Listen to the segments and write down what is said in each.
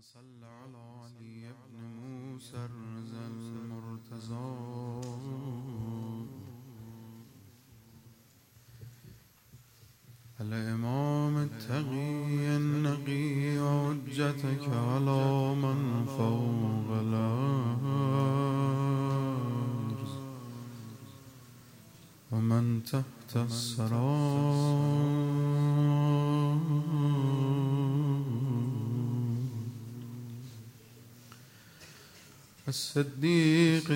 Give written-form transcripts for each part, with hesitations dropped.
صل على علي بن موسى الرضا المرتضى الإمام التقي النقي وحجتك على من فوق الأرض ومن تحت الثرى الصديق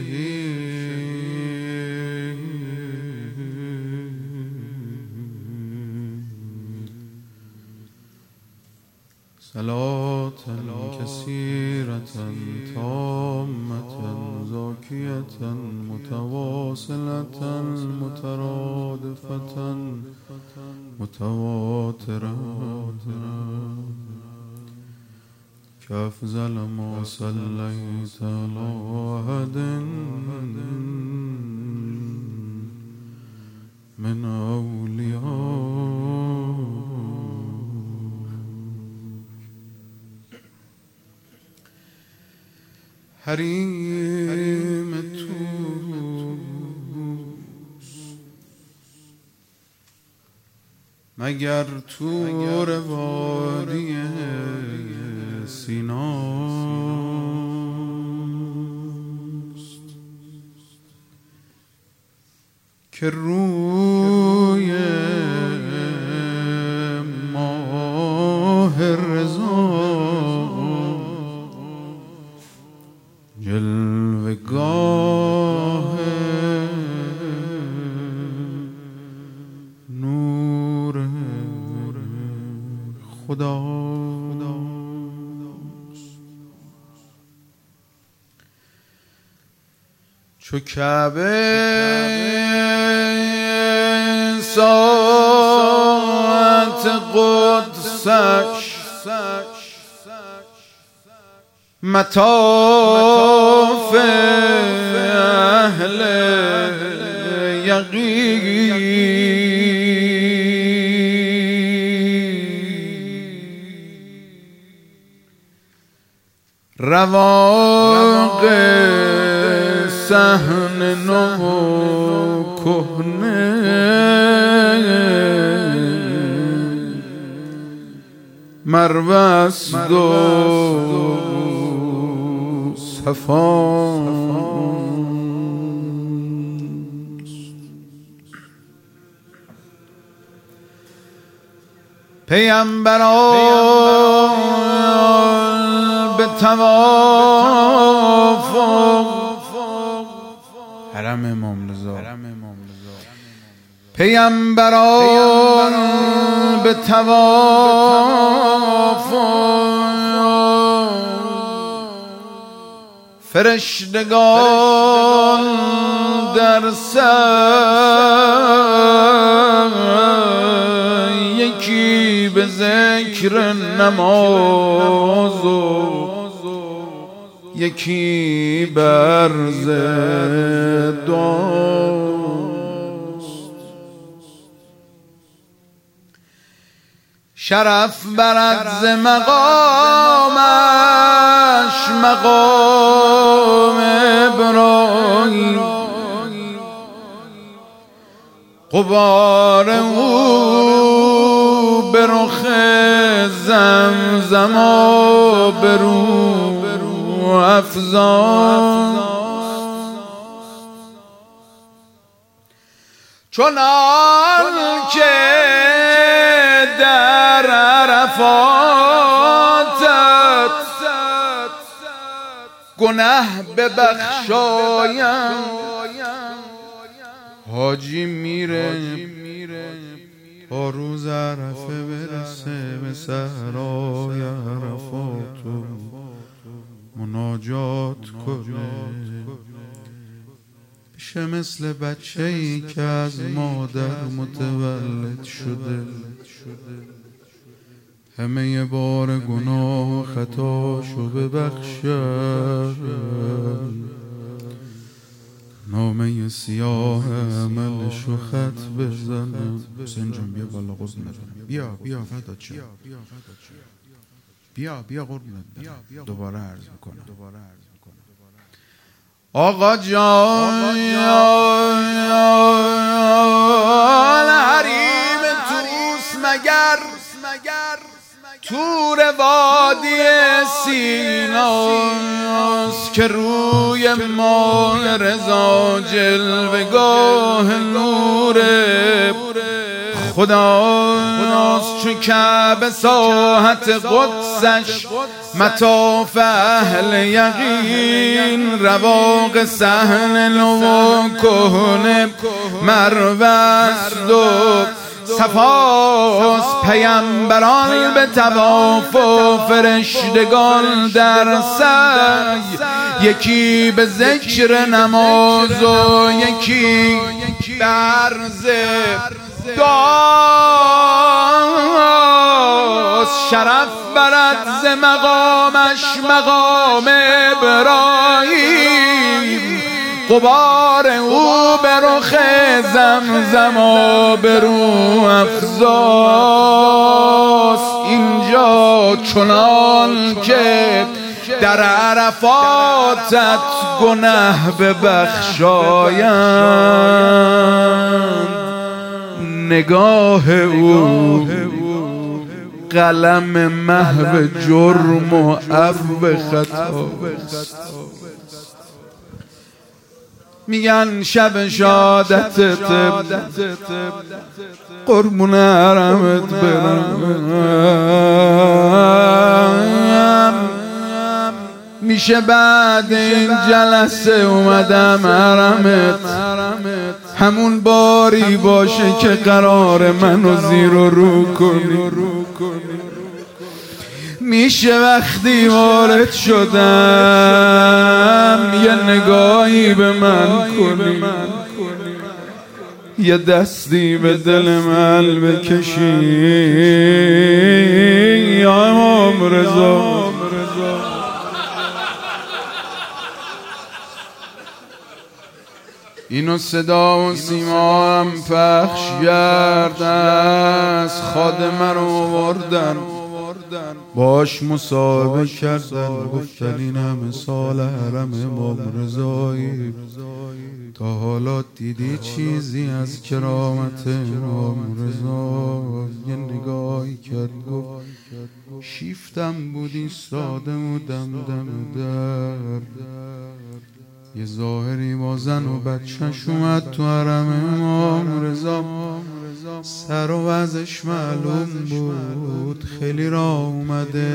الشهيد صلاة كثيرة تامة زاكية متواصلة مترادفة متواترة كأفضل ما صليت على أحد من أولياء حریم توست مگر تور وادی سیناست که روی ماه رضا جلوه‌گاه نور خداست چو کعبه ساعت قدسش مطاف اهل یقین رواق صحن نو کهنه مروست و صفاست پیامبران به طواف حرم امام رضا پیامبران به طواف فرشتگان در سعی یکی به ذکر نماز و یکی برز دعاست شرف برد ز مقامش مقام ابراهیم غبار او به رخ زمزم و به رو افزاست چنان که در عرفاتت گنه ببخشایم حاجی میره تا روز عرفه برسه به صحرای عرفات و مناجات کنه بشه مثل بچه‌ای که از مادر متولد شده همه بار گناه و خطاشو ببخشد نامه سیاه عملشو خط بزنم حسین جان بیا بالا قربونت برم بیا فدات شم بیا قربونت برم. دوباره عرض میکنم. آقا جان حریم توس مگر تور وادی سیناست که روی ماه رضا جلوگاه نور خداست، چو کعبه ساحت قدسش مطاف اهل یقین، رواق صحن و کهنه مروست و صفاست، پیمبران به طواف و فرشتگان در سعی، یکی به ذکر نماز و یکی به عرض دعاست، شرف برد ز مقامش مقام ابراهیم، غبار او به رخ زمزم آبرو افزاست. اینجا چنان که در عرفاتت گنه ببخشایند، نگاه او قلم محو جرم و عفو خطا. میگن شب شادتت قربون حرمت برم، میشه بعد این جلسه اومدم حرمت همون باری باشه که قرار منو زیر و رو کنی، میشه وقتی وارد شدم یه نگاهی به من کنی، یه دستی به دل من بکشی یا امام رضا. اینو صدا و سیما هم پخش کرد، از خادمه رو آوردن باش مصاحبه کردن، گفتن این همه سال حرم امام رضایی تا حالا دیدی چیزی از کرامت امام رضا؟ یه نگاهی کرد گفت شیفتم بود ایستادم و دم در، یه ظاهری با زن و بچهش اومد تو حرم امام رضا، سر و وضعش معلوم بود، خیلی راه اومده،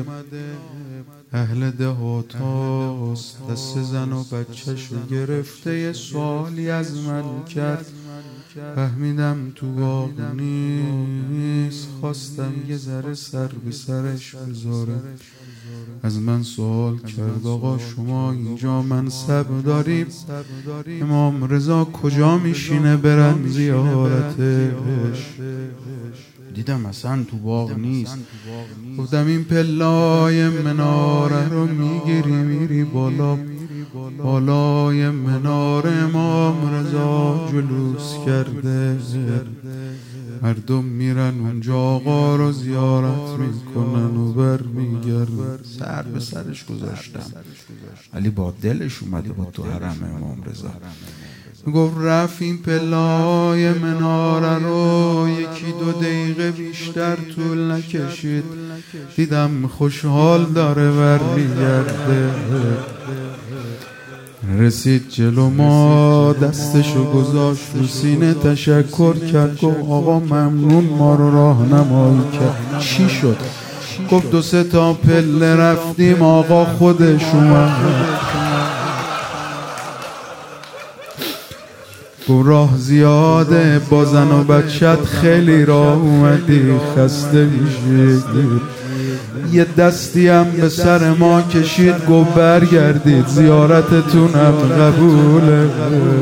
اهل دهات هاست، دست زن و بچهش رو گرفته. یه سوالی از من کرد، فهمیدم تو واقع نیست، خواستم یه ذره سر به سرش بذاره. از من سوال کرد آقا شما اینجا منصب داریم، امام رضا کجا میشینه برم زیارتش؟ دیدم اصلا تو باغ نیست. گفتم این پلای مناره رو میگیری میری بالا، بالای مناره امام رضا جلوس کرده، مردم میرن اونجا آقا رو زیارت میکنن و بر میگردن. سر به سرش گذاشتم ولی با دلش اومده بود تو حرم امام رضا. گفت رفت این پلای مناره رو یکی 2 دقیقه بیشتر طول نکشید، دیدم خوشحال داره بر میگرده. رسید جلو ما دستشو گذاشت رو سینه، تشکر کرد، گفت آقا ممنون ما رو راهنمایی کرد. چی شد؟ گفت 2-3 تا پله رفتیم آقا خودش اومد. گفت راه زیاده با زن و بچت خیلی راه اومدی خسته میشی، یه دستی هم به سر ما کشید، گفت برگردید زیارتتونم قبوله.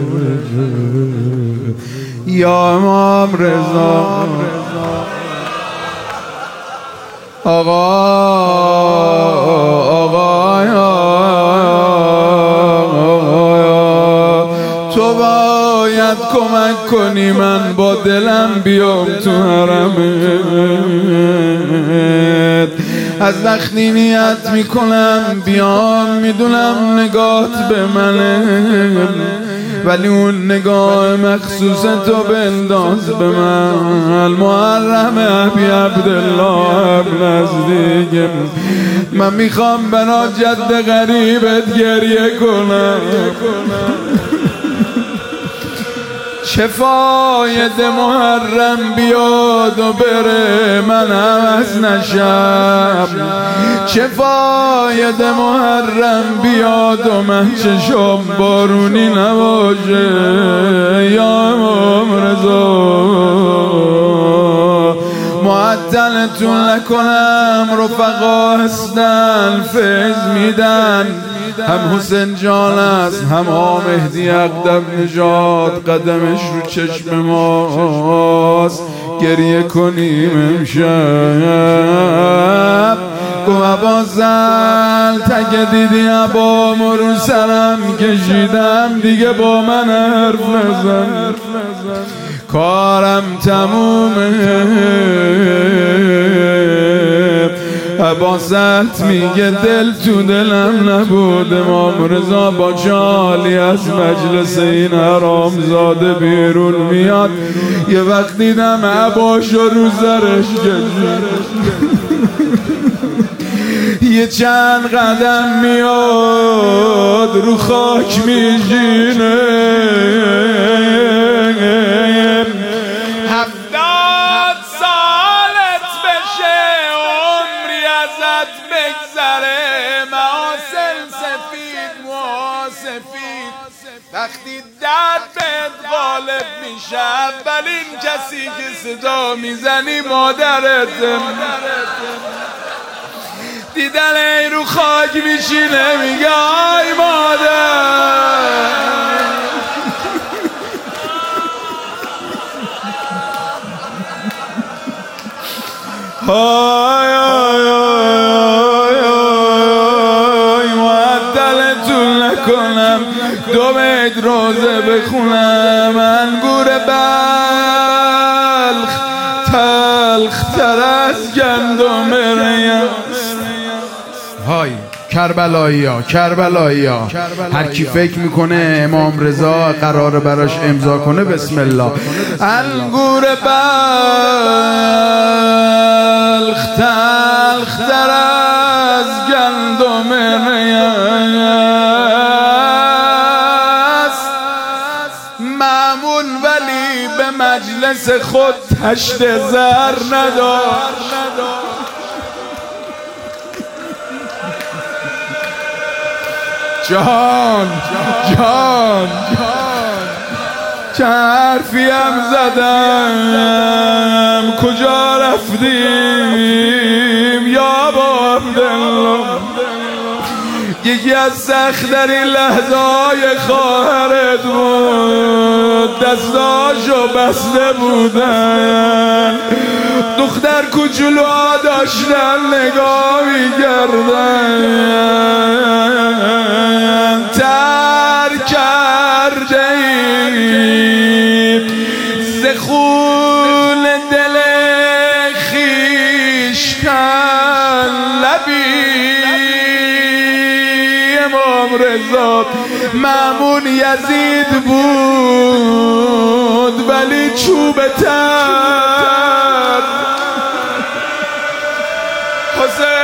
یا امام رضا آقا تو باید کمک کنی من با دلم بیام تو حرمت. از وقتی نیت میکنم بیام میدونم نگات به منه، ولی اون نگاه مخصوص تو بنداز به من. محرم ابی عبدالله نزدیک من میخوام برا جد غریبت گریه کنم. چه فایده محرم بیاد و بره من عوض نشم، چه فایده محرم بیاد و من چشم بارونی نباشه. یا امام رضا معطلتون نکنم، رفقا هستن فیض میدن، هم حسین جان است هم مهدی اقدم نژاد، قدمش رو چشم ماست. گریه کنیم امشب گو ابازل تگه دیدی عبامو رو سرم کشیدم، دیگه با من حرف نزن کارم تمومه. عباست میگه دل تو دلم نبود، امام رضا با چالی از مجلس این حرام زاده بیرون میاد. یه وقت دیدم عباشو رو زرش یه چند قدم میاد رو خاک میشینه. 70 سالت بشه عمری ازت بگذره، معاصل سفید مواسفید وقتی درد بهت غالب میشه اولین کسی که صدا میزنی مادرته. دیدن ای رو خاک میشینه میگه آی مادر. آی آی آی آی معطلتون نکنم، 2 بیت روزه بخونم. انگور بلخ تلخ تر از گندم ریاض. های کربلایی ها هر کی فکر میکنه امام رضا قراره براش امضا کنه بسم الله. انگور بلخ تلخ تر از گندم ریاض، معمون ولی به مجلس خود تشت زر نداشت. جان چه حرفیم زدم کجا رفتیم یا با عبدالله. یکی از سخت‌ترین لحظه‌های خواهرت بود، دستاشو بسته بودن، دختر کوچولوها داشتن نگاه می‌کردن. تر کرده ایم ز خون دل خویشتن لبی. امام رضا مأمون یزید بود ولی چوب تر. حسین